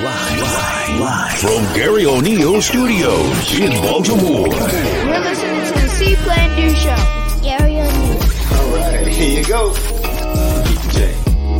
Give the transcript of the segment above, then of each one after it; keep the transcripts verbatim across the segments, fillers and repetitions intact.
live, live, live from Gary O'Neill Studios in Baltimore. You're listening to the C Plan Do Show. Gary O'Neill. All right, here you go. Jay.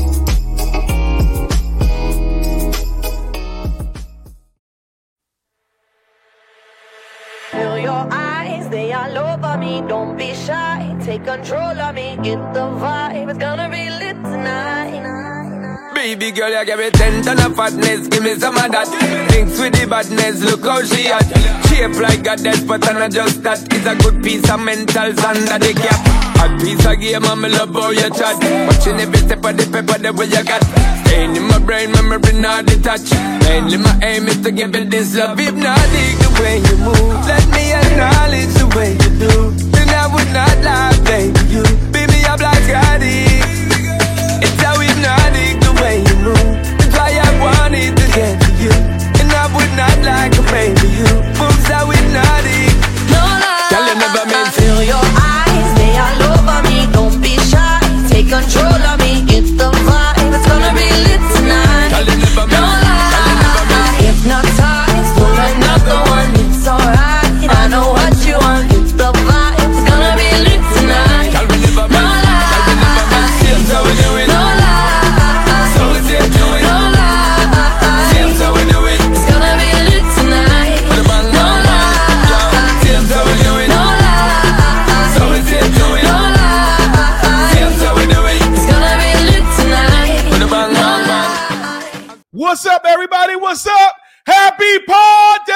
Feel your eyes, they all over me. Don't be shy, take control of me. Get the vibe, it's gonna be lit tonight. Baby girl, you give me ten ton of fatness, give me some of that. Thinks with the badness, look how she at. Shape like a death, but I'm not just that. It's a good piece of mentals under the cap. Hot piece of game, I'm love how you chat. Watching every step of the paper, the way you got. Staying in my brain, memory not detached. Mainly my aim is to give it this love. If not, dig the way you move. Let me acknowledge the way you do. Then I would not lie, baby, you. Baby, I'm like Scotty. It's how hypnotic the way you move. That's why I wanted to get to you. And I would not like a baby you. Moves how hypnotic. No lie, Tell you never meant feel your eyes, they all over me. Don't be shy, take control of me. It's the vibe, it's gonna be lit tonight. Tell you never No meant lie, hypnotized, pull another one. It's alright, I know what you want. It's the vibe, it's gonna be lit tonight. Tell me never No meant Tell me never meant Seems how we do it. No lie, So we say do it. no lie. Seems how we do it. It's gonna be lit tonight. Put a bang, No bang, bang. lie, Seems how we do it. no lie. So we say do it. No lie, Seems how we do it. it's gonna be lit tonight. Put a bang, No bang, bang. lie. What's up, everybody? What's up? Happy party!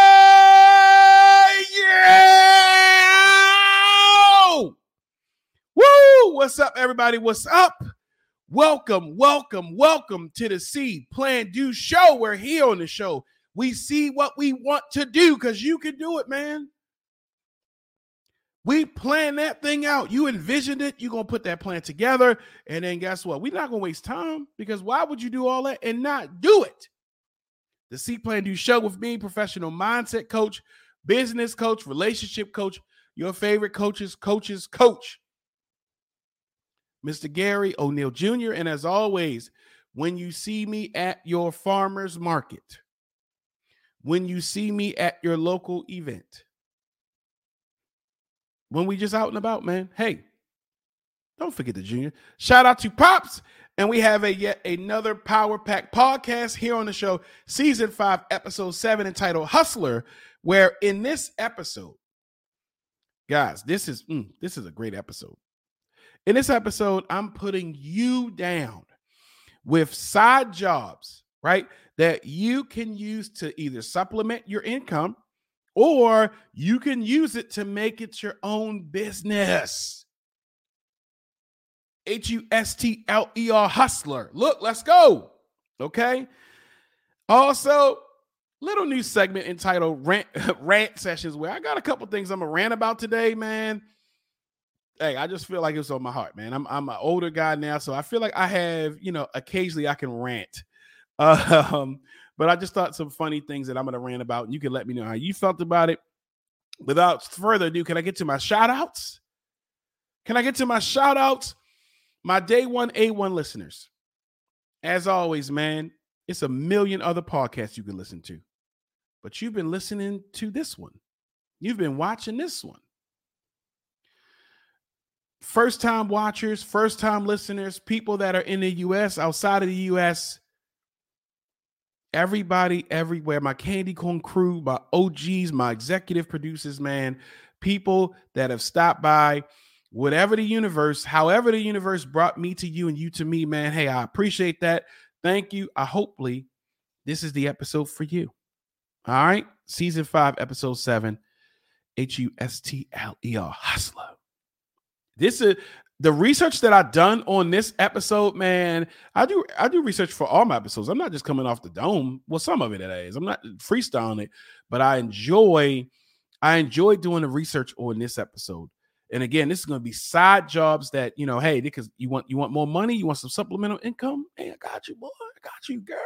Yeah! Woo! What's up, everybody? What's up? Welcome, welcome, welcome to the C Plan Do Show. We're here on the show. We see what we want to do because you can do it, man. We planned that thing out. You envisioned it. You're going to put that plan together. And then guess what? We're not going to waste time because why would you do all that and not do it? The C Plan Do Show with me, professional mindset coach, business coach, relationship coach, your favorite coach's coach's coach, Mister Gary O'Neill Junior And as always, when you see me at your farmer's market, when you see me at your local event, when we just out and about, man, hey, don't forget the Junior. Shout out to Pops. And we have a yet another Power Pack podcast here on the show, season five, episode seven, entitled Hustler, where in this episode, guys, this is mm, this is a great episode. In this episode, I'm putting you down with side jobs, right, that you can use to either supplement your income or you can use it to make it your own business. H U S T L E R, hustler. Look, let's go. Okay. Also, little new segment entitled Rant, Rant Sessions, where I got a couple things I'm going to rant about today, man. Hey, I just feel like it's on my heart, man. I'm I'm an older guy now, so I feel like I have, you know, occasionally I can rant. Um, but I just thought some funny things that I'm going to rant about, and you can let me know how you felt about it. Without further ado, can I get to my shout outs? Can I get to my shout outs? My day one A one listeners. As always, man, it's a million other podcasts you can listen to, but you've been listening to this one. You've been watching this one. First time watchers, first time listeners, people that are in the U S, outside of the U S, everybody everywhere, my Candy Corn crew, my O Gs, my executive producers, man, people that have stopped by, whatever the universe, however the universe brought me to you and you to me, man. Hey, I appreciate that. Thank you. I hopefully this is the episode for you. All right. Season five, episode seven, H U S T L E R, hustler. This is the research that I've done on this episode, man. I do I do research for all my episodes. I'm not just coming off the dome. Well, some of it is. I'm not freestyling it, but I enjoy I enjoy doing the research on this episode. And again, this is going to be side jobs that, you know, hey, because you want you want more money, you want some supplemental income. Hey, I got you, boy. I got you, girl.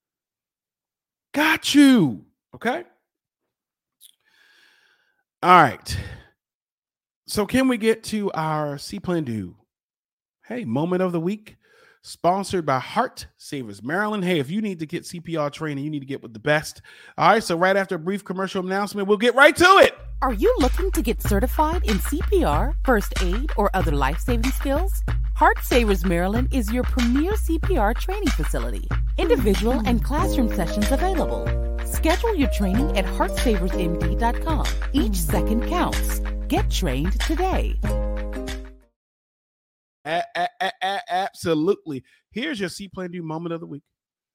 Got you. Okay. All right. So can we get to our C Plan Do? Hey, moment of the week. sponsored by Heart Savers Maryland. Hey, if you need to get C P R training, you need to get with the best. All right, so right after a brief commercial announcement, we'll get right to it. Are you looking to get certified in C P R, first aid, or other life-saving skills? Heart Savers Maryland is your premier C P R training facility. Individual and classroom sessions available. Schedule your training at heart savers m d dot com. Each second counts. Get trained today. A- a- a- a- absolutely. Here's your C Plan Do moment of the week.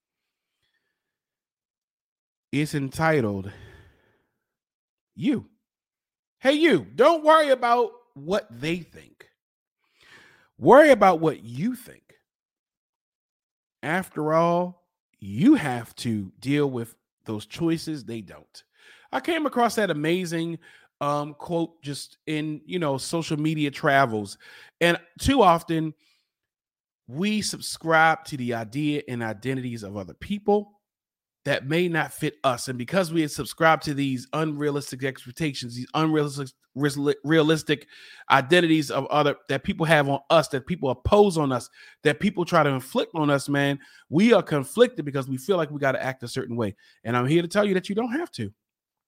It's entitled, You. Hey, you, don't worry about what they think. Worry about what you think. After all, you have to deal with those choices. They don't. I came across that amazing um, quote just in, you know, social media travels. And too often we subscribe to the idea and identities of other people that may not fit us. And because we have subscribed to these unrealistic expectations, these unrealistic realistic identities of other that people have on us, that people oppose on us, that people try to inflict on us, man, we are conflicted because we feel like we got to act a certain way. And I'm here to tell you that you don't have to.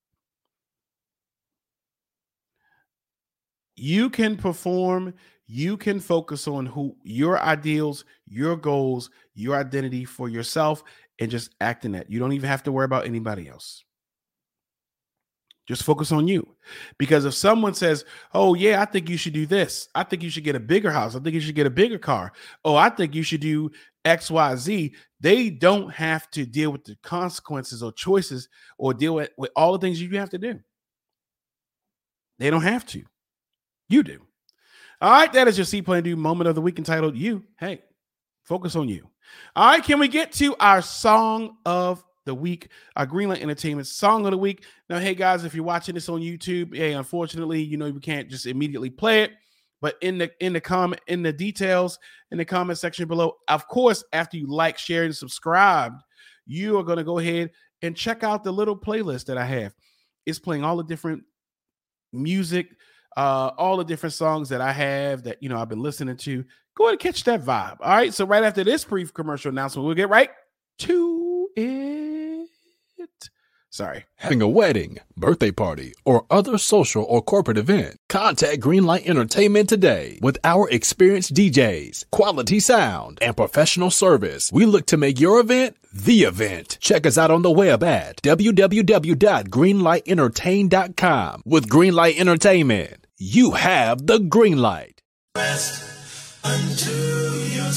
You can perform, you can focus on who your ideals, your goals, your identity for yourself, and just act in that. You don't even have to worry about anybody else. Just focus on you. Because if someone says, oh, yeah, I think you should do this. I think you should get a bigger house. I think you should get a bigger car. Oh, I think you should do X, Y, Z. They don't have to deal with the consequences or choices or deal with, with all the things you have to do. They don't have to. You do. All right, that is your C Plan Do moment of the week entitled You. Hey, focus on you. All right, can we get to our song of the week, our Greenlight Entertainment song of the week? Now, hey guys, if you're watching this on YouTube, hey, unfortunately, you know, we can't just immediately play it, but in the in the comment, in the details, in the comment section below, of course, after you like, share, and subscribe, you are going to go ahead and check out the little playlist that I have. It's playing all the different music, uh, all the different songs that I have that, you know, I've been listening to. Go ahead and catch that vibe. All right. So right after this brief commercial announcement, we'll get right to it. Sorry. Having a wedding, birthday party, or other social or corporate event, contact Greenlight Entertainment today. With our experienced D Js, quality sound, and professional service, we look to make your event the event. Check us out on the web at w w w dot greenlight entertain dot com. With Greenlight Entertainment, you have the green light. Rest unto your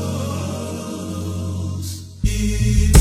souls. Easy.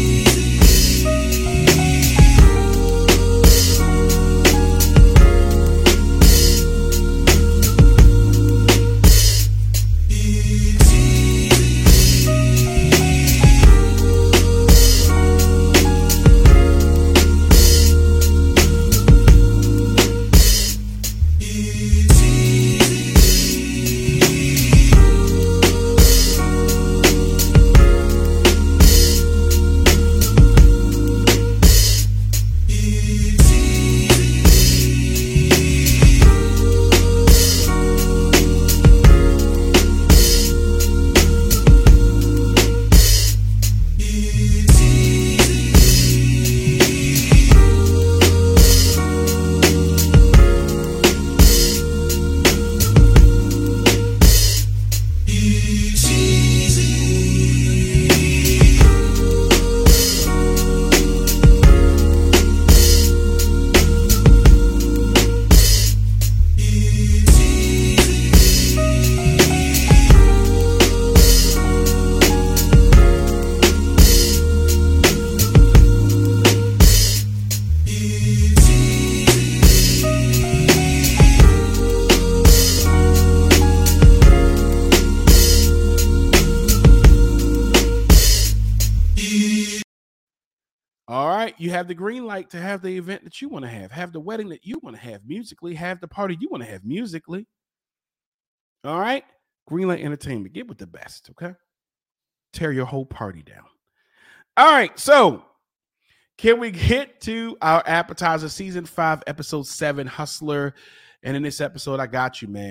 You have the green light to have the event that you want to have, have the wedding that you want to have musically, have the party you want to have musically. All right. Greenlight Entertainment. Get with the best. Okay. Tear your whole party down. All right. So can we get to our appetizer, season five, episode seven, Hustler? And in this episode, I got you, man.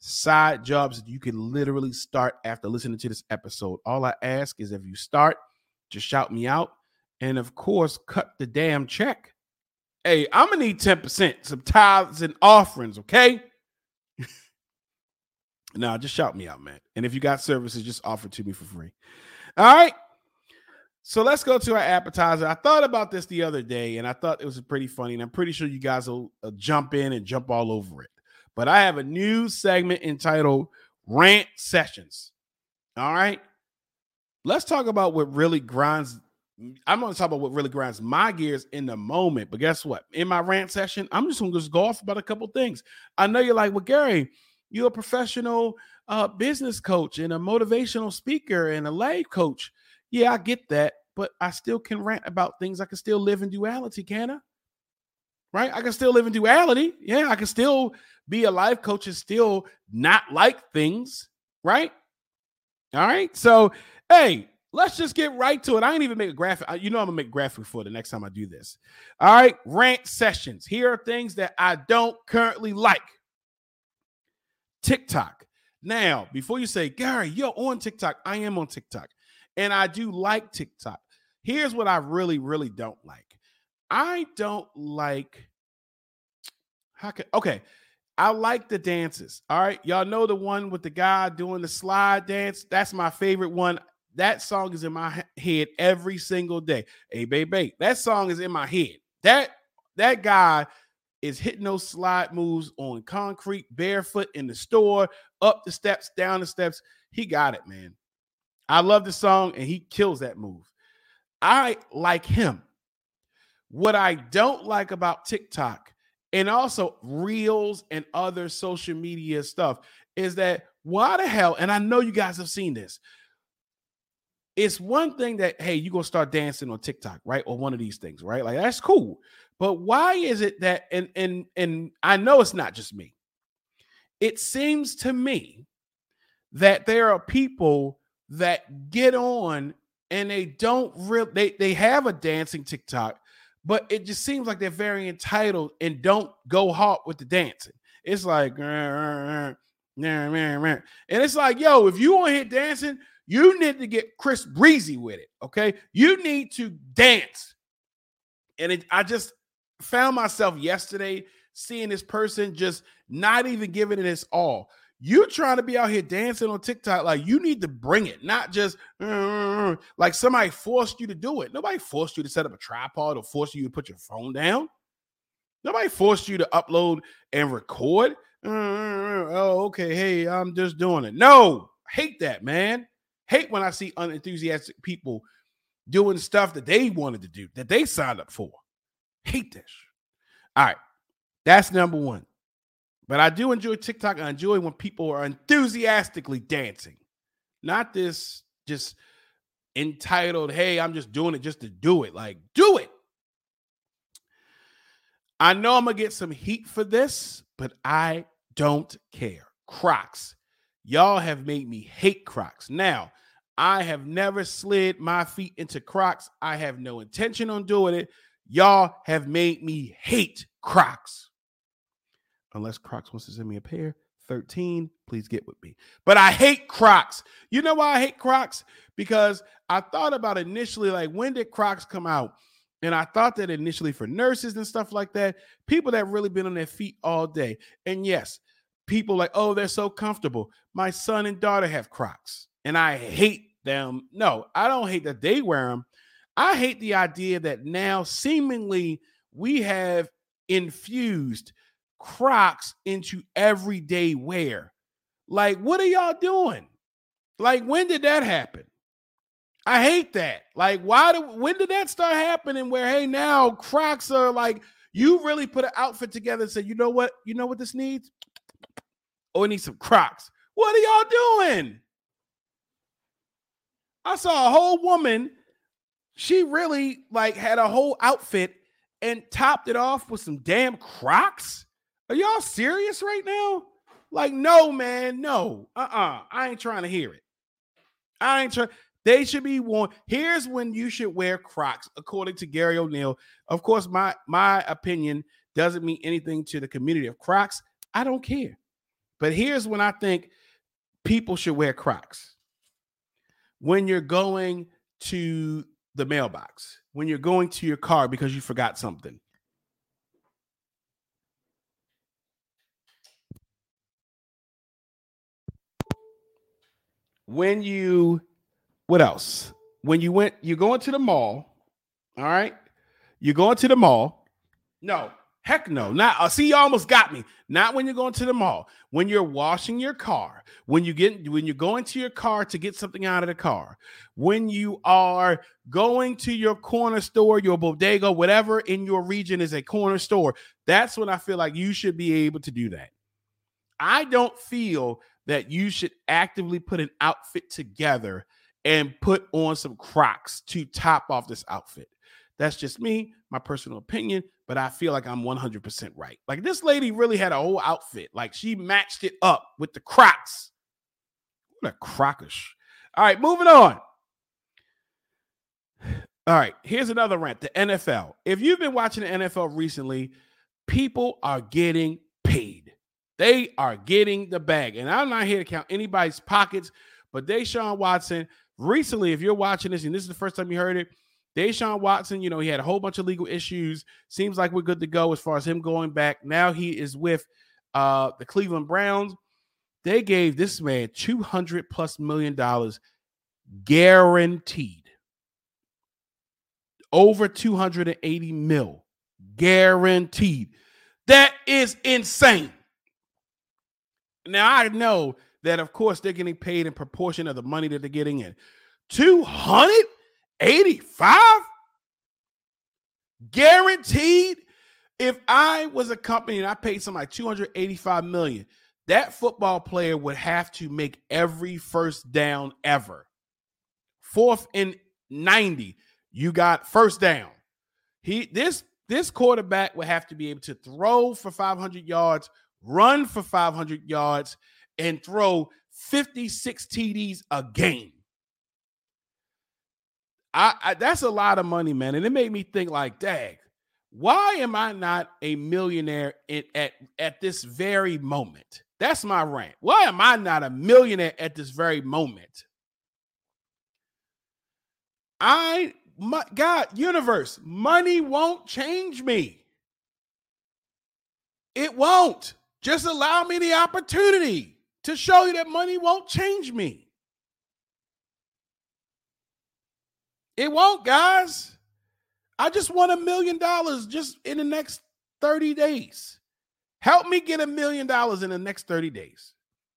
side jobs that you can literally start after listening to this episode. All I ask is if you start, just shout me out. And of course, cut the damn check. Hey, I'm going to need ten percent, some tithes and offerings, okay? Nah, just shout me out, man. And if you got services, just offer to me for free. All right. So let's go to our appetizer. I thought about this the other day, and I thought it was pretty funny, and I'm pretty sure you guys will uh, jump in and jump all over it. But I have a new segment entitled Rant Sessions. All right. Let's talk about what really grinds. I'm going to talk about what really grinds my gears in the moment. But guess what? In my rant session, I'm just going to just go off about a couple things. I know you're like, well, Gary, you're a professional uh, business coach and a motivational speaker and a life coach. Yeah, I get that. But I still can rant about things. I can still live in duality, can I? Right? I can still live in duality. Yeah, I can still be a life coach and still not like things. Right? All right. So, hey, let's just get right to it. I ain't even make a graphic. You know I'm going to make a graphic for the next time I do this. All right. Rant sessions. Here are things that I don't currently like. TikTok. Now, before you say, Gary, you're on TikTok. I am on TikTok. And I do like TikTok. Here's what I really, really don't like. I don't like, how can, okay, I like the dances. All right. Y'all know the one with the guy doing the slide dance? That's my favorite one. That song is in my head every single day. Hey, baby, that song is in my head. That, that guy is hitting those slide moves on concrete, barefoot in the store, up the steps, down the steps. He got it, man. I love the song, and he kills that move. I like him. What I don't like about TikTok and also Reels and other social media stuff is that why the hell, and I know you guys have seen this, it's one thing that, hey, you're going to start dancing on TikTok, right? Or one of these things, right? Like, that's cool. But why is it that, and, and, and I know it's not just me. It seems to me that there are people that get on and they don't really, they, they have a dancing TikTok, but it just seems like they're very entitled and don't go hard with the dancing. It's like, and it's like, yo, if you want to hit dancing, you need to get Chris Breezy with it, okay? You need to dance. And it, I just found myself yesterday seeing this person just not even giving it its all. You trying to be out here dancing on TikTok, like you need to bring it, not just uh, like somebody forced you to do it. Nobody forced you to set up a tripod or forced you to put your phone down. Nobody forced you to upload and record. Uh, oh, okay. Hey, I'm just doing it. No, hate that, man. Hate when I see unenthusiastic people doing stuff that they wanted to do, that they signed up for. Hate this. All right. That's number one. But I do enjoy TikTok. I enjoy when people are enthusiastically dancing. Not this just entitled, hey, I'm just doing it just to do it. Like, do it. I know I'm going to get some heat for this, but I don't care. Crocs. Y'all have made me hate Crocs. Now, I have never slid my feet into Crocs. I have no intention on doing it. Y'all have made me hate Crocs. Unless Crocs wants to send me a pair, thirteen, please get with me. But I hate Crocs. You know why I hate Crocs? Because I thought about initially, like, when did Crocs come out? And I thought that initially for nurses and stuff like that, people that really been on their feet all day. And yes, people like, oh, they're so comfortable. My son and daughter have Crocs, and I hate them. No, I don't hate that they wear them. I hate the idea that now seemingly we have infused Crocs into everyday wear. Like, what are y'all doing? Like, when did that happen? I hate that. Like, why do, when did that start happening where, hey, now Crocs are like, you really put an outfit together and said, you know what? You know what this needs? Oh, it needs some Crocs. What are y'all doing? I saw a whole woman. She really like had a whole outfit and topped it off with some damn Crocs. Are y'all serious right now? Like, no, man, no. Uh-uh. I ain't trying to hear it. I ain't trying. They should be worn. Here's when you should wear Crocs, according to Gary O'Neill. Of course, my, my opinion doesn't mean anything to the community of Crocs. I don't care. But here's when I think people should wear Crocs. When you're going to the mailbox, when you're going to your car because you forgot something. When you, what else? When you went, you're going to the mall, all right? You're going to the mall. No, heck no. Not, uh, see, you almost got me. Not when you're going to the mall. When you're washing your car, when you get, when you're going to your car to get something out of the car, when you are going to your corner store, your bodega, whatever in your region is a corner store, that's when I feel like you should be able to do that. I don't feel that you should actively put an outfit together and put on some Crocs to top off this outfit. That's just me, my personal opinion, but I feel like I'm one hundred percent right. Like this lady really had a whole outfit. Like she matched it up with the Crocs. What a crockish. All right, moving on. All right, here's another rant. The N F L. If you've been watching the N F L recently, people are getting paid. They are getting the bag. And I'm not here to count anybody's pockets, but Deshaun Watson, recently, if you're watching this, and this is the first time you heard it, Deshaun Watson, you know, he had a whole bunch of legal issues. Seems like we're good to go as far as him going back. Now he is with uh, the Cleveland Browns. They gave this man two hundred plus million dollars guaranteed. Over two hundred eighty mil guaranteed. That is insane. Now, I know that, of course, they're getting paid in proportion of the money that they're getting in. two hundred eighty-five guaranteed. If I was a company and I paid somebody two hundred eighty-five million dollars, that football player would have to make every first down ever. Fourth and ninety, you got first down. He this this quarterback would have to be able to throw for five hundred yards, run for five hundred yards, and throw fifty-six T Ds a game. I, I that's a lot of money, man. And it made me think like, dang, why am I not a millionaire in, at, at this very moment? That's my rant. Why am I not a millionaire at this very moment? I, my God, universe, money won't change me. It won't. Just allow me the opportunity to show you that money won't change me. It won't, guys. I just want a million dollars just in the next thirty days. Help me get a million dollars in the next thirty days.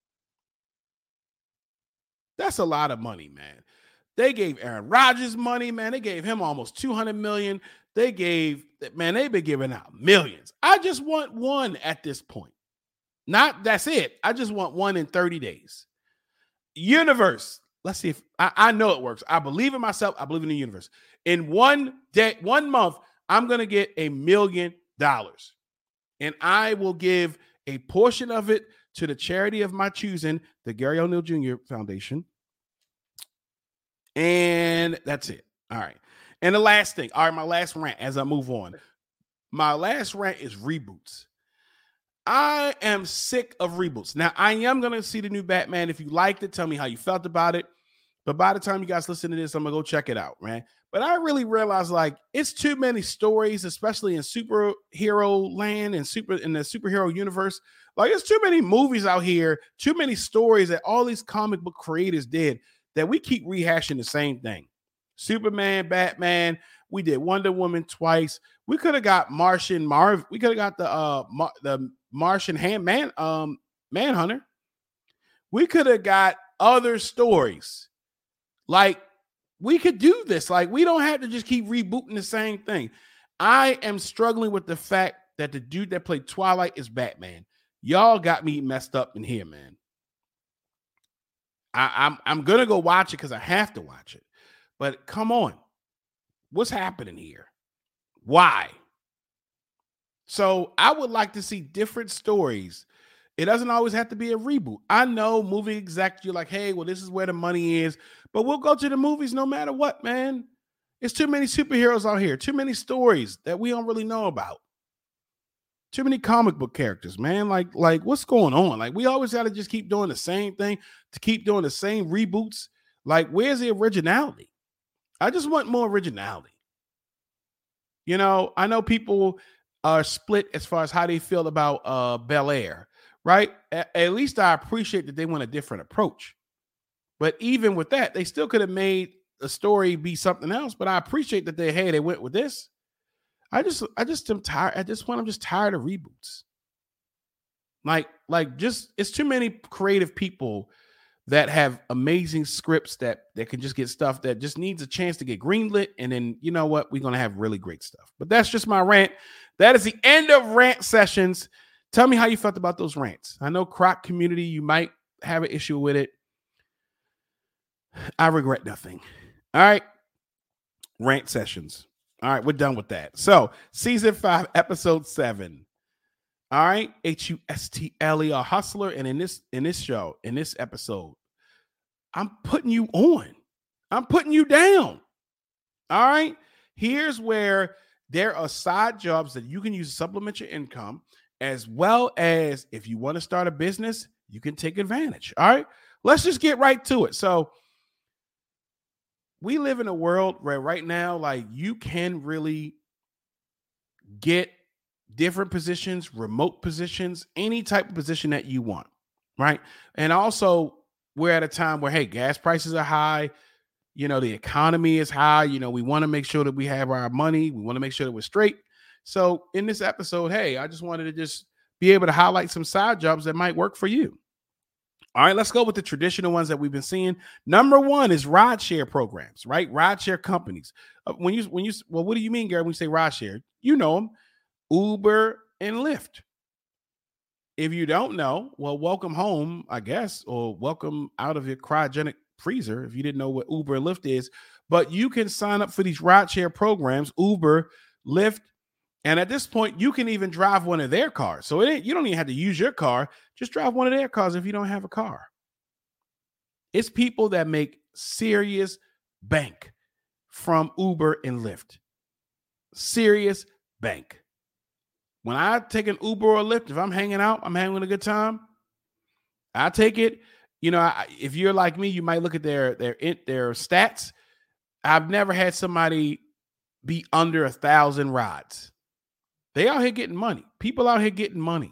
That's a lot of money, man. They gave Aaron Rodgers money, man. They gave him almost two hundred million dollars. They gave, man, they've been giving out millions. I just want one at this point. Not, that's it. I just want one in thirty days. Universe. Let's see if, I, I know it works. I believe in myself. I believe in the universe. In one day, one month, I'm going to get a million dollars. And I will give a portion of it to the charity of my choosing, the Gary O'Neill Junior Foundation. And that's it. All right. And the last thing, all right, my last rant as I move on. My last rant is reboots. I am sick of reboots. Now, I am going to see the new Batman. If you liked it, tell me how you felt about it. But by the time you guys listen to this, I'm going to go check it out, man. But I really realized, like, it's too many stories, especially in superhero land and super in the superhero universe. Like, there's too many movies out here, too many stories that all these comic book creators did that we keep rehashing the same thing. Superman, Batman, we did Wonder Woman twice. We could have got Martian Marv. We could have got the uh Mar- the Martian hand man um Manhunter. We could have got other stories. Like, we could do this. Like, we don't have to just keep rebooting the same thing. I am struggling with the fact that the dude that played Twilight is Batman. Y'all got me messed up in here, man. I, I'm I'm gonna go watch it because I have to watch it. But come on, what's happening here? Why? So I would like to see different stories. It doesn't always have to be a reboot. I know movie execs, you're like, hey, well, this is where the money is. But we'll go to the movies no matter what, man. It's too many superheroes out here. Too many stories that we don't really know about. Too many comic book characters, man. Like, like what's going on? Like, we always got to just keep doing the same thing, to keep doing the same reboots. Like, where's the originality? I just want more originality. You know, I know people are split as far as how they feel about uh, Bel Air, right? A- at least I appreciate that they want a different approach. But even with that, they still could have made a story be something else. But I appreciate that they, hey, they went with this. I just, I just am tired. At this point, I'm just tired of reboots. Like, like just, it's too many creative people that have amazing scripts that, that can just get stuff that just needs a chance to get greenlit. And then, you know what? We're going to have really great stuff. But that's just my rant. That is the end of rant sessions. Tell me how you felt about those rants. I know Croc community, you might have an issue with it. I regret nothing. All right. Rant sessions. All right. We're done with that. So season five, episode seven. All right. H U S T L E R, Hustler. And in this, in this show, in this episode, I'm putting you on. I'm putting you down. All right. Here's where there are side jobs that you can use to supplement your income, as well as if you want to start a business, you can take advantage. All right. Let's just get right to it. So we live in a world where right now, like, you can really get different positions, remote positions, any type of position that you want, right? And also, we're at a time where, hey, gas prices are high. You know, the economy is high. You know, we want to make sure that we have our money. We want to make sure that we're straight. So in this episode, hey, I just wanted to just be able to highlight some side jobs that might work for you. All right, let's go with the traditional ones that we've been seeing. Number one is rideshare programs, right? Rideshare companies. Uh, when you, when you, well, what do you mean, Gary, when you say rideshare? You know them, Uber and Lyft. If you don't know, well, welcome home, I guess, or welcome out of your cryogenic freezer if you didn't know what Uber and Lyft is. But you can sign up for these rideshare programs, Uber, Lyft, and at this point, you can even drive one of their cars. So it ain't, you don't even have to use your car. Just drive one of their cars if you don't have a car. It's people that make serious bank from Uber and Lyft. Serious bank. When I take an Uber or Lyft, if I'm hanging out, I'm having a good time, I take it. You know, I, if you're like me, you might look at their their their stats. I've never had somebody be under a thousand rides. They out here getting money. People out here getting money.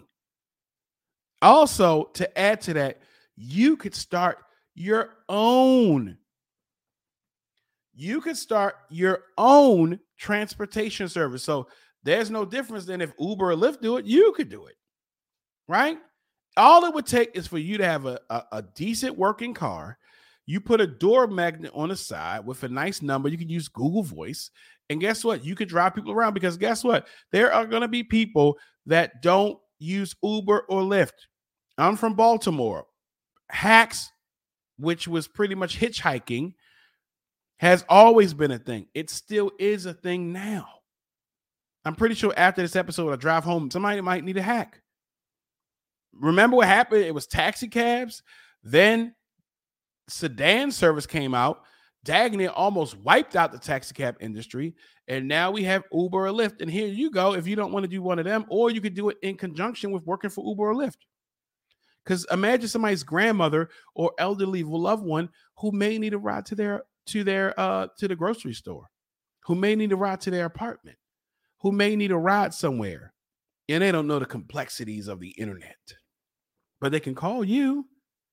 Also, to add to that, you could start your own. You could start your own transportation service. So there's no difference than if Uber or Lyft do it, you could do it, right? All it would take is for you to have a, a, a decent working car. You put a door magnet on the side with a nice number. You can use Google Voice. And guess what? You could drive people around, because guess what? There are going to be people that don't use Uber or Lyft. I'm from Baltimore. Hacks, which was pretty much hitchhiking, has always been a thing. It still is a thing now. I'm pretty sure after this episode, I drive home, somebody might need a hack. Remember what happened? It was taxi cabs. Then sedan service came out. Dagney almost wiped out the taxi cab industry. And now we have Uber or Lyft. And here you go. If you don't want to do one of them, or you could do it in conjunction with working for Uber or Lyft. Because imagine somebody's grandmother or elderly loved one who may need a ride to their to their uh to the grocery store, who may need a ride to their apartment, who may need a ride somewhere, and they don't know the complexities of the internet, but they can call you.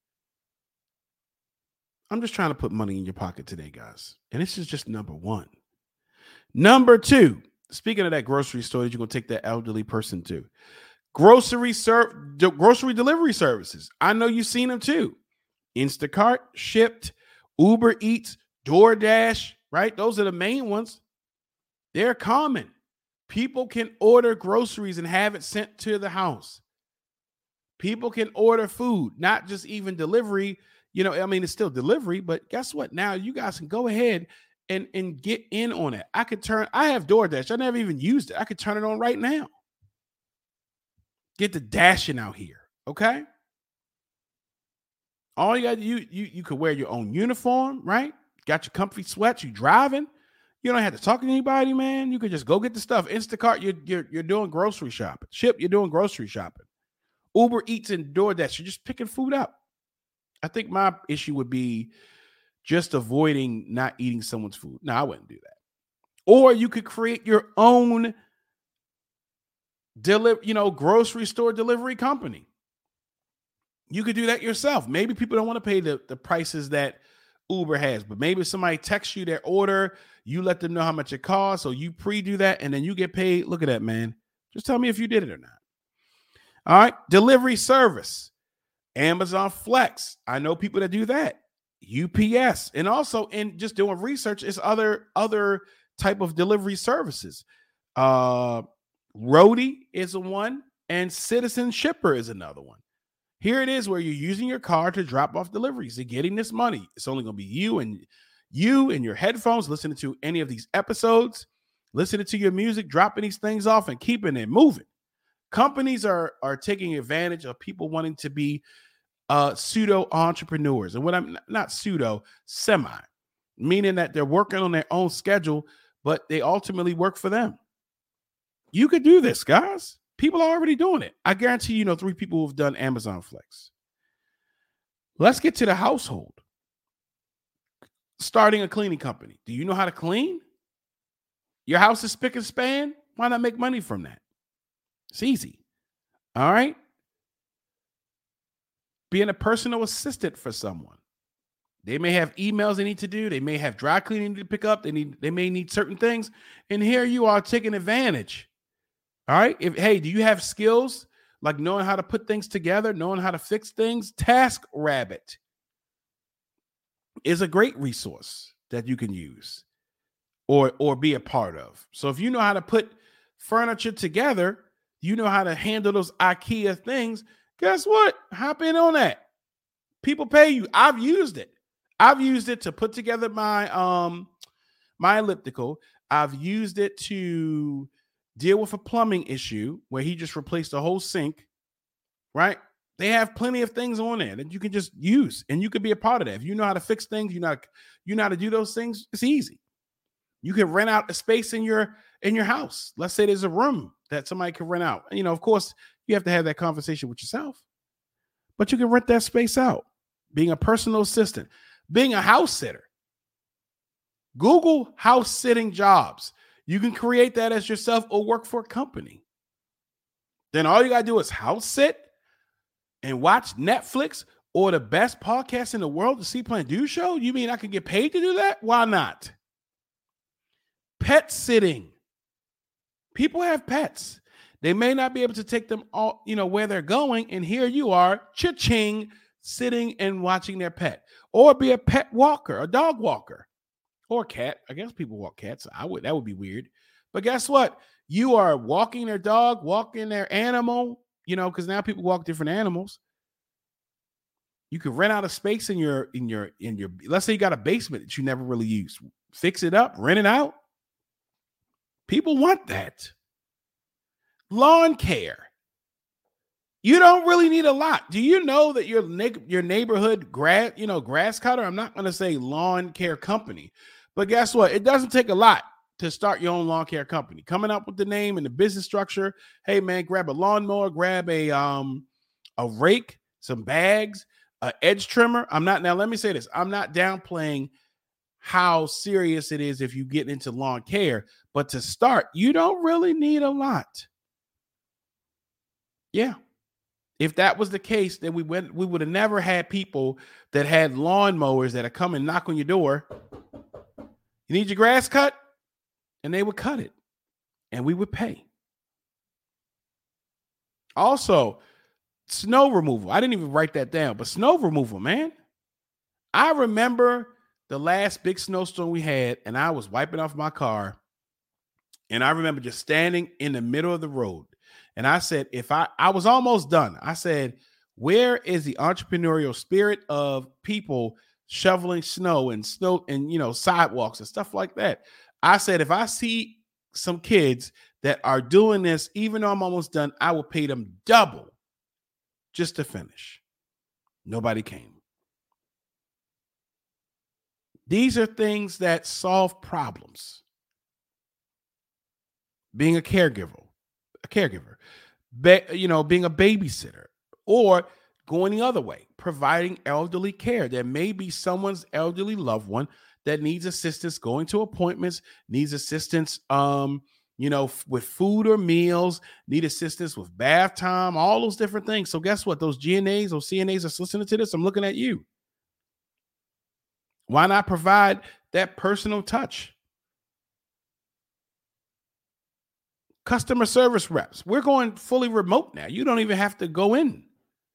I'm just trying to put money in your pocket today, guys. And this is just number one. Number two, speaking of that grocery store that you're going to take that elderly person to, grocery ser- de- grocery delivery services. I know you've seen them too. Instacart, Shipt, Uber Eats, DoorDash, right? Those are the main ones. They're common. People can order groceries and have it sent to the house. People can order food, not just even delivery. You know, I mean, it's still delivery, but guess what? Now you guys can go ahead and, and get in on it. I could turn, I have DoorDash. I never even used it. I could turn it on right now. Get the dashing out here, okay? All you got to, you, you, you could wear your own uniform, right? Got your comfy sweats, you driving. You don't have to talk to anybody, man. You could just go get the stuff. Instacart, you're, you're, you're doing grocery shopping. Ship, you're doing grocery shopping. Uber Eats and DoorDash, you're just picking food up. I think my issue would be just avoiding not eating someone's food. No, I wouldn't do that. Or you could create your own deliver, you know, grocery store delivery company. You could do that yourself. Maybe people don't want to pay the, the prices that Uber has, but maybe somebody texts you their order, you let them know how much it costs, so you pre-do that, and then you get paid. Look at that, man. Just tell me if you did it or not. All right. Delivery service. Amazon Flex. I know people that do that. U P S. And also in just doing research, is other other type of delivery services. Uh, Roadie is a one, and Citizen Shipper is another one. Here it is where you're using your car to drop off deliveries. You're getting this money. It's only going to be you and you and your headphones listening to any of these episodes, listening to your music, dropping these things off and keeping it moving. Companies are, are taking advantage of people wanting to be uh, pseudo entrepreneurs. And what I'm not pseudo, semi, meaning that they're working on their own schedule, but they ultimately work for them. You could do this, guys. People are already doing it. I guarantee you know three people who have done Amazon Flex. Let's get to the household. Starting a cleaning company. Do you know how to clean? Your house is spick and span? Why not make money from that? It's easy. All right. Being a personal assistant for someone. They may have emails they need to do. They may have dry cleaning to pick up. They need. They may need certain things. And here you are taking advantage. All right. If hey, do you have skills like knowing how to put things together, knowing how to fix things? TaskRabbit is a great resource that you can use or, or be a part of. So if you know how to put furniture together, you know how to handle those IKEA things. Guess what? Hop in on that. People pay you. I've used it. I've used it to put together my um my elliptical. I've used it to deal with a plumbing issue where he just replaced the whole sink, right? They have plenty of things on there that you can just use, and you can be a part of that. If you know how to fix things, you know, you know how to do those things, it's easy. You can rent out a space in your in your house. Let's say there's a room that somebody can rent out. You know, of course, you have to have that conversation with yourself, but you can rent that space out. Being a personal assistant, being a house sitter. Google house sitting jobs. You can create that as yourself or work for a company. Then all you got to do is house sit and watch Netflix or the best podcast in the world, the C Plan Do Show. You mean I can get paid to do that? Why not? Pet sitting. People have pets. They may not be able to take them all, you know, where they're going. And here you are, cha-ching, sitting and watching their pet. Or be a pet walker, a dog walker. Or cat. I guess people walk cats. I would. That would be weird. But guess what? You are walking their dog, walking their animal, you know, because now people walk different animals. You could rent out a space in your, in your, in your, let's say you got a basement that you never really use. Fix it up, rent it out. People want that. Lawn care. You don't really need a lot. Do you know that your, your neighborhood grass, you know, grass cutter? I'm not going to say lawn care company. But guess what? It doesn't take a lot to start your own lawn care company. Coming up with the name and the business structure. Hey, man, grab a lawnmower, grab a um a rake, some bags, an edge trimmer. I'm not, now let me say this. I'm not downplaying how serious it is if you get into lawn care. But to start, you don't really need a lot. Yeah. If that was the case, then we went, we would have never had people that had lawnmowers that are come and knock on your door. You need your grass cut? And they would cut it. And we would pay. Also, snow removal. I didn't even write that down, but snow removal, man. I remember the last big snowstorm we had, and I was wiping off my car. And I remember just standing in the middle of the road. And I said, if I, I was almost done. I said, where is the entrepreneurial spirit of people shoveling snow and snow and, you know, sidewalks and stuff like that? I said, if I see some kids that are doing this, even though I'm almost done, I will pay them double just to finish. Nobody came. These are things that solve problems. being a caregiver, a caregiver, be, you know, being a babysitter, or going the other way, providing elderly care. There may be someone's elderly loved one that needs assistance going to appointments, needs assistance, um, you know, f- with food or meals, need assistance with bath time, all those different things. So guess what? Those G N As, those C N As that's listening to this, I'm looking at you. Why not provide that personal touch? Customer service reps. We're going fully remote now. You don't even have to go in.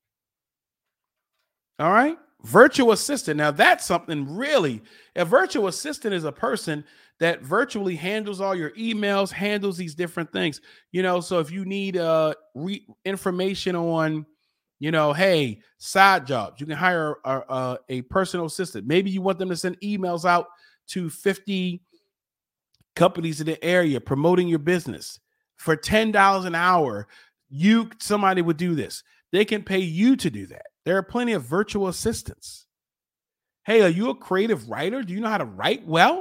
All right. Virtual assistant. Now that's something really, a virtual assistant is a person that virtually handles all your emails, handles these different things. You know, so if you need uh re- information on, you know, hey, side jobs, you can hire a, a, a personal assistant. Maybe you want them to send emails out to fifty companies in the area promoting your business for ten dollars an hour. You, somebody would do this. They can pay you to do that. There are plenty of virtual assistants. Hey, are you a creative writer? Do you know how to write well?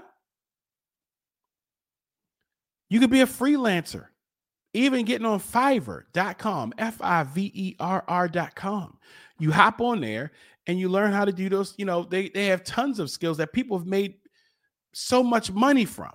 You could be a freelancer, even getting on Fiverr dot com, F I V E R R dot com. You hop on there and you learn how to do those. You know, they, they have tons of skills that people have made so much money from.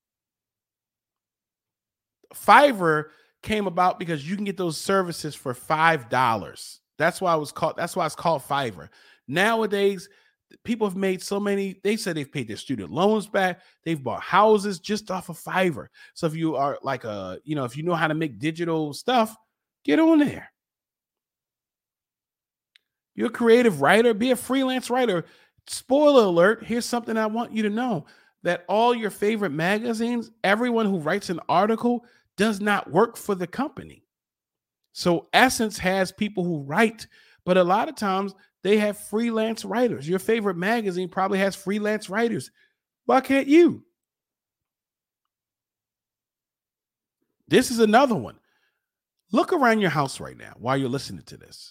Fiverr came about because you can get those services for five dollars. That's why it was called, that's why it's called Fiverr. Nowadays, people have made so many, they said they've paid their student loans back. They've bought houses just off of Fiverr. So if you are like a, you know, if you know how to make digital stuff, get on there. You're a creative writer, be a freelance writer. Spoiler alert, here's something I want you to know, that all your favorite magazines, everyone who writes an article does not work for the company. So Essence has people who write, but a lot of times they have freelance writers. Your favorite magazine probably has freelance writers. Why can't you? This is another one. Look around your house right now while you're listening to this.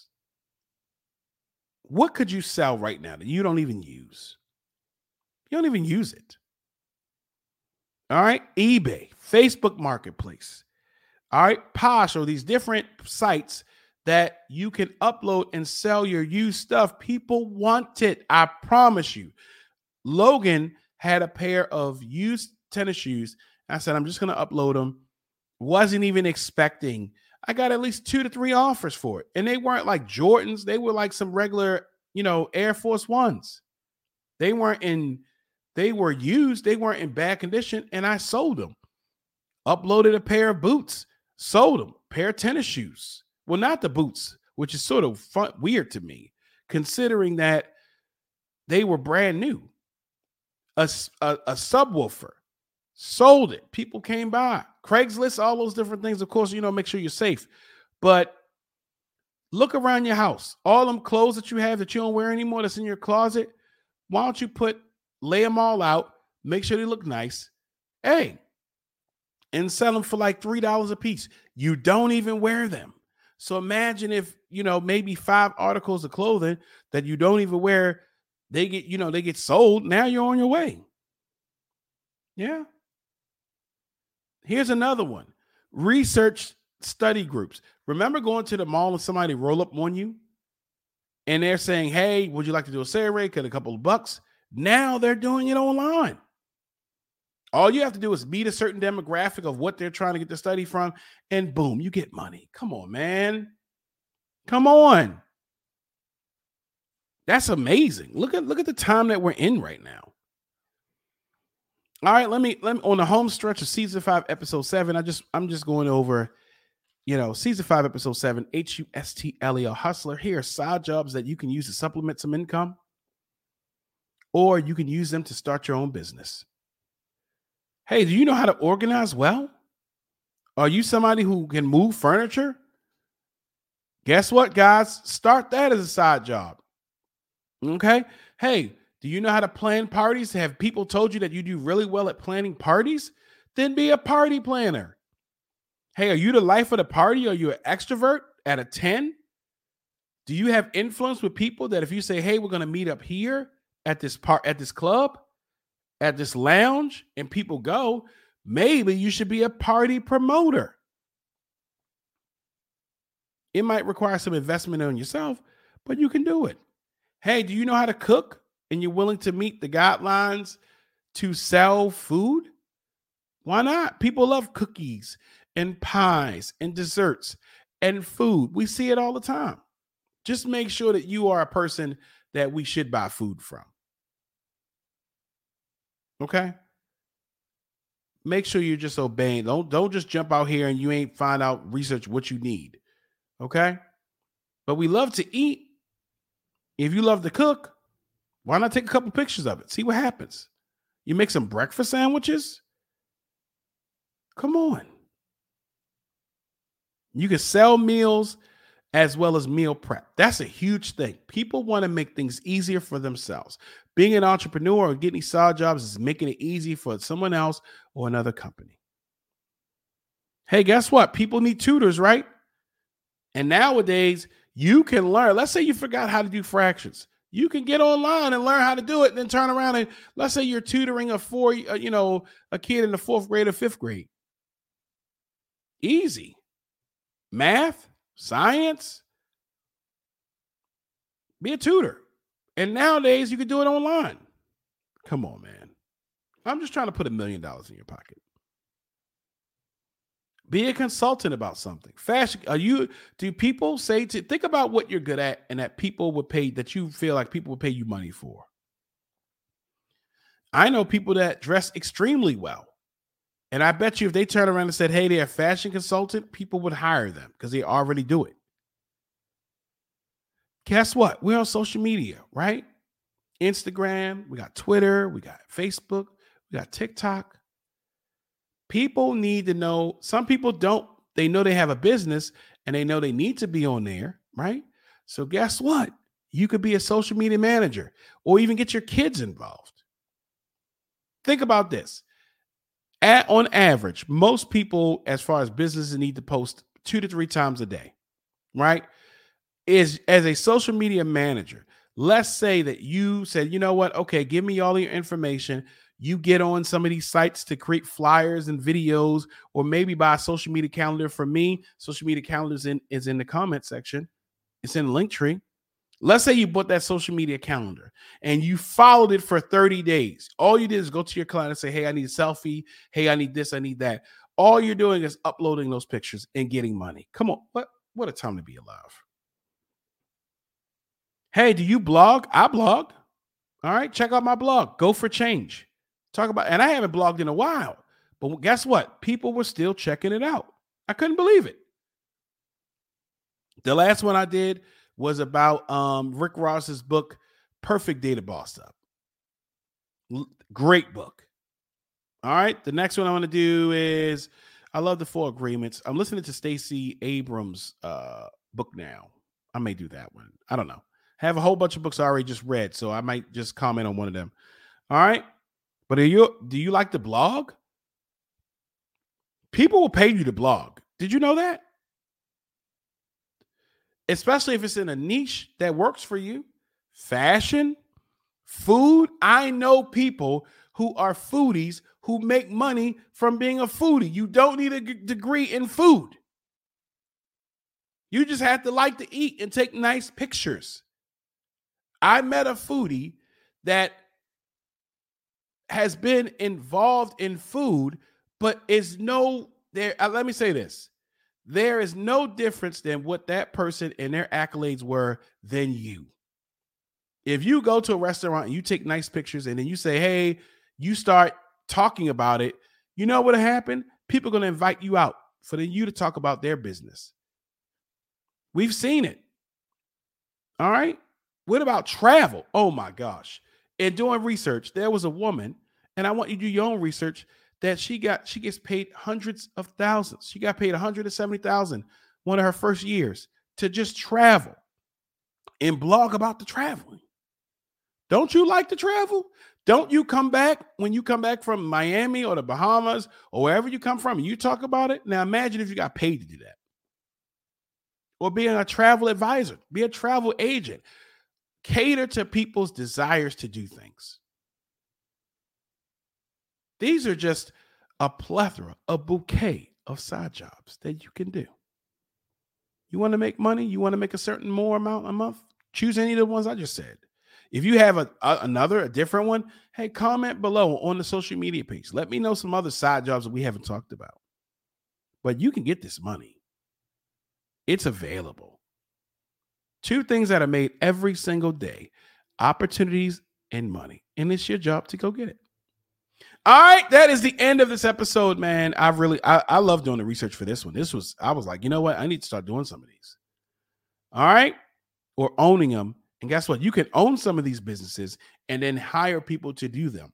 What could you sell right now that you don't even use? You don't even use it. All right. eBay, Facebook Marketplace. All right. Posh, or these different sites that you can upload and sell your used stuff. People want it. I promise you. Logan had a pair of used tennis shoes. I said, I'm just going to upload them. Wasn't even expecting. I got at least two to three offers for it. And they weren't like Jordans. They were like some regular, you know, Air Force Ones. They weren't in, they were used. They weren't in bad condition. And I sold them. Uploaded a pair of boots. Sold them. Pair of tennis shoes. Well, not the boots, which is sort of fun, weird to me, considering that they were brand new. A, a, a subwoofer. Sold it. People came by. Craigslist, all those different things. Of course, you know, make sure you're safe. But look around your house. All them clothes that you have that you don't wear anymore that's in your closet, why don't you put, lay them all out, make sure they look nice. Hey, and sell them for like three dollars a piece. You don't even wear them. So imagine if, you know, maybe five articles of clothing that you don't even wear, they get, you know, they get sold. Now you're on your way. Yeah. Here's another one. Research study groups. Remember going to the mall and somebody roll up on you and they're saying, hey, would you like to do a survey? Get a couple of bucks. Now they're doing it online. All you have to do is meet a certain demographic of what they're trying to get the study from, and boom, you get money. Come on, man. Come on. That's amazing. Look at look at the time that we're in right now. All right, let me let me on the home stretch of season five, episode seven. I just I'm just going over, you know, season five, episode seven, H U S T L E R, Hustler. Here are side jobs that you can use to supplement some income, or you can use them to start your own business. Hey, do you know how to organize well? Are you somebody who can move furniture? Guess what, guys? Start that as a side job. Okay. Hey, do you know how to plan parties? Have people told you that you do really well at planning parties? Then be a party planner. Hey, are you the life of the party? Are you an extrovert at a ten? Do you have influence with people that if you say, hey, we're going to meet up here at this part, at this club, at this lounge, and people go, Maybe you should be a party promoter. It might require some investment on yourself, but you can do it. Hey, do you know how to cook and you're willing to meet the guidelines to sell food? Why not? People love cookies and pies and desserts and food. We see it all the time. Just make sure that you are a person that we should buy food from. Okay? Make sure you're just obeying. Don't, don't just jump out here and you ain't find out, research what you need. Okay? But we love to eat. If you love to cook, why not take a couple pictures of it? See what happens. You make some breakfast sandwiches. Come on. You can sell meals as well as meal prep. That's a huge thing. People want to make things easier for themselves. Being an entrepreneur or getting side jobs is making it easy for someone else or another company. Hey, guess what? People need tutors, right? And nowadays, you can learn. Let's say you forgot how to do fractions. You can get online and learn how to do it, and then turn around and let's say you're tutoring a four, you know, a kid in the fourth grade or fifth grade. Easy. Math, science. Be a tutor. And nowadays you can do it online. Come on, man. I'm just trying to put a million dollars in your pocket. Be a consultant about something. Fashion. Are you, do people say to think about what you're good at and that people would pay, that you feel like people would pay you money for? I know people that dress extremely well. And I bet you if they turn around and said, hey, they're a fashion consultant, people would hire them because they already do it. Guess what? We're on social media, right? Instagram, we got Twitter, we got Facebook, we got TikTok. People need to know. Some people don't. They know they have a business and they know they need to be on there, right? So guess what? You could be a social media manager or even get your kids involved. Think about this. At, on average, most people, as far as businesses, need to post two to three times a day, right? Is as a social media manager, let's say that you said, you know what? Okay, give me all your information. You get on some of these sites to create flyers and videos, or maybe buy a social media calendar. For me, social media calendars in, is in the comment section. It's in the link tree. Let's say you bought that social media calendar and you followed it for thirty days. All you did is go to your client and say, hey, I need a selfie. Hey, I need this. I need that. All you're doing is uploading those pictures and getting money. Come on. What, what a time to be alive. Hey, do you blog? I blog. All right. Check out my blog. Go for Change. Talk about, and I haven't blogged in a while, but guess what? People were still checking it out. I couldn't believe it. The last one I did was about um, Rick Ross's book, Perfect Data Boss Up. L- great book. All right. The next one I want to do is, I love the Four Agreements. I'm listening to Stacey Abrams' uh, book now. I may do that one. I don't know. I have a whole bunch of books I already just read, so I might just comment on one of them. All right. But are you, do you like to blog? People will pay you to blog. Did you know that? Especially if it's in a niche that works for you. Fashion, food. I know people who are foodies who make money from being a foodie. You don't need a g- degree in food. You just have to like to eat and take nice pictures. I met a foodie that has been involved in food, but is no there. Uh, let me say this. There is no difference than what that person and their accolades were than you. If you go to a restaurant and you take nice pictures and then you say, hey, you start talking about it, you know what'll happen? People are going to invite you out for you to talk about their business. We've seen it. All right. What about travel? Oh my gosh. And doing research, there was a woman, and I want you to do your own research, that she got, she gets paid hundreds of thousands. She got paid one hundred seventy thousand dollars one of her first years to just travel and blog about the traveling. Don't you like to travel? Don't you come back when you come back from Miami or the Bahamas or wherever you come from and you talk about it? Now imagine if you got paid to do that. Or being a travel advisor, be a travel agent. Cater to people's desires to do things. These are just a plethora, a bouquet of side jobs that you can do. You want to make money? You want to make a certain more amount a month? Choose any of the ones I just said. If you have a, a another, a different one, hey, comment below on the social media page. Let me know some other side jobs that we haven't talked about. But you can get this money. It's available. Two things that are made every single day: opportunities and money. And it's your job to go get it. All right, that is the end of this episode, man. I really, I, I love doing the research for this one. This was, I was like, you know what? I need to start doing some of these. All right, or owning them. And guess what? You can own some of these businesses and then hire people to do them.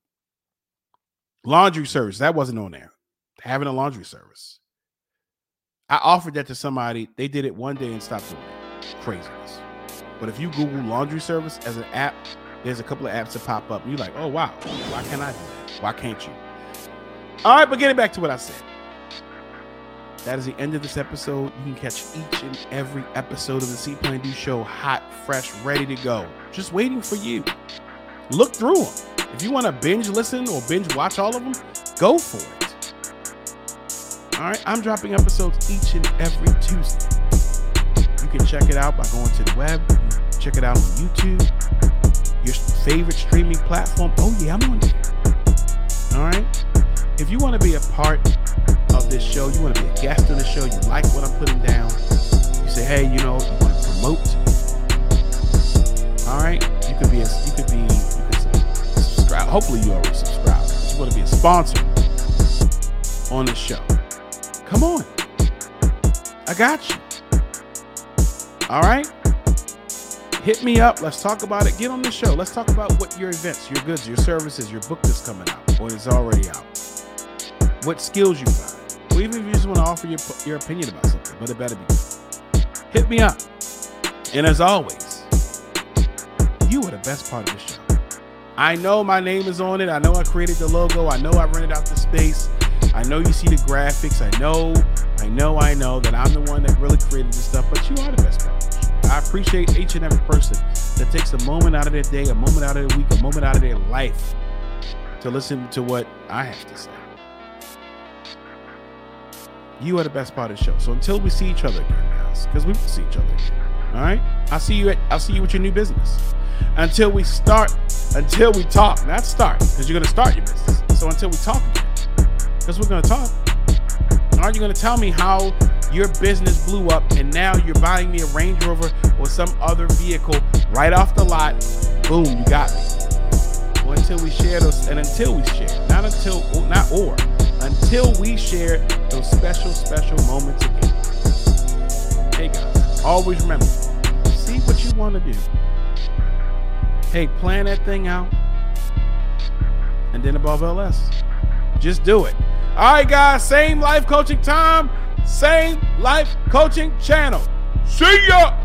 Laundry service, that wasn't on there. Having a laundry service. I offered that to somebody. They did it one day and stopped doing it. Craziness. But if you Google laundry service as an app, there's a couple of apps that pop up. And you're like, oh, wow. Why can't I do that? Why can't you? All right, but getting back to what I said. That is the end of this episode. You can catch each and every episode of the C Plan Do Show hot, fresh, ready to go. Just waiting for you. Look through them. If you want to binge listen or binge watch all of them, go for it. All right, I'm dropping episodes each and every Tuesday. You can check it out by going to the web. Check it out on YouTube, your favorite streaming platform. Oh yeah, I'm on there. All right. If you want to be a part of this show, you want to be a guest on the show, you like what I'm putting down, you say, hey, you know, you want to promote. All right. You could be a, you could be, you could subscribe. Hopefully you already subscribe. But you want to be a sponsor on the show. Come on. I got you. All right. Hit me up. Let's talk about it. Get on the show. Let's talk about what your events, your goods, your services, your book that's coming out or is already out. What skills you got. Or even if you just want to offer your, your opinion about something, but it better be good. Hit me up. And as always, you are the best part of the show. I know my name is on it. I know I created the logo. I know I rented out the space. I know you see the graphics. I know, I know, I know that I'm the one that really created this stuff, but you are the best part of the show. I appreciate each and every person that takes a moment out of their day, a moment out of their week, a moment out of their life to listen to what I have to say. You are the best part of the show. So until we see each other again, guys, because we will see each other again. All right. I'll see you at I'll see you with your new business. Until we start, until we talk, not start, because you're gonna start your business. So until we talk again, because we're gonna talk. Aren't you gonna tell me how your business blew up and now you're buying me a Range Rover or some other vehicle right off the lot? Boom, you got me. Well, until we share those, and until we share, not until, not or, until we share those special, special moments again. Hey guys, always remember, see what you want to do. Hey, plan that thing out. And then above all else, just do it. All right, guys, same life coaching time, same life coaching channel. See ya.